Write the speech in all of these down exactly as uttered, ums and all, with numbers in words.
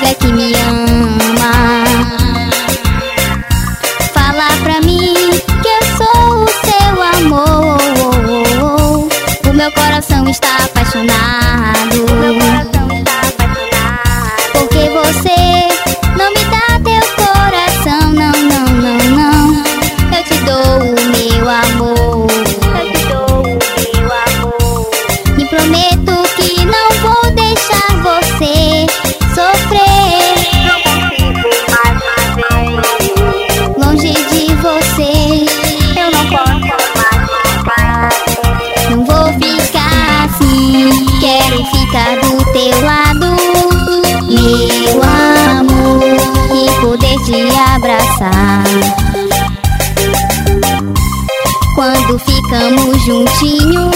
é que me ama. Fala pra mim que eu sou o seu amor. O meu coração está apaixonado. Porque você não me dá teu coração. Não, não, não, não. Eu te dou o meu amor. Eu te dou o meu amor. Me prometo que não vou deixar você sofrer. Não consigo mais viver Longe de você, eu não posso mais ficar. não vou ficar assim. Quero ficar do teu lado, meu amor, e poder te abraçar. Quando ficamos juntinhos,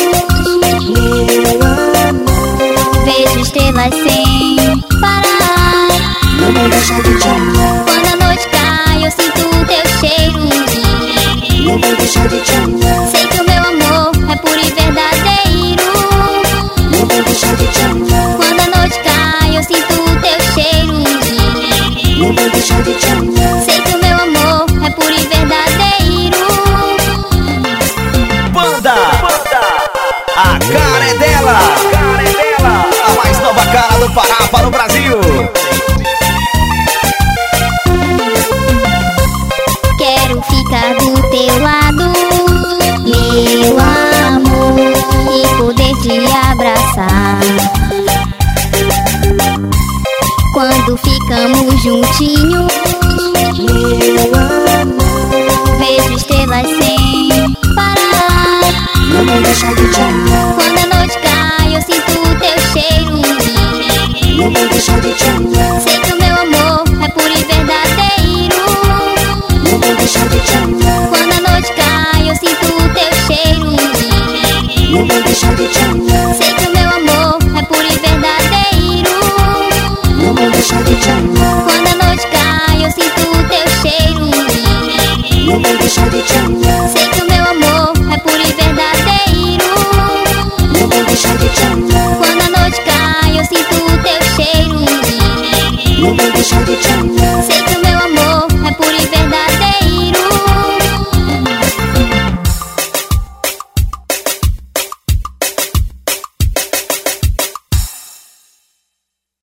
vejo estrelas sem parar. Não vou deixar de te amar. Quando a noite cai, eu sinto o teu cheiro. Não vou deixar de te amar. Sei que o meu amor é puro e verdadeiro. Não vou deixar de te amar. Quando a noite cai, eu sinto o teu cheiro. Não vou deixar de te amar. Sei que o meu amor é puro e verdadeiro. Banda, a cara é dela, a mais nova cara do Pará para o Brasil. Quero ficar do teu lado, meu amor, e poder te abraçar. Quando ficamos juntinhos,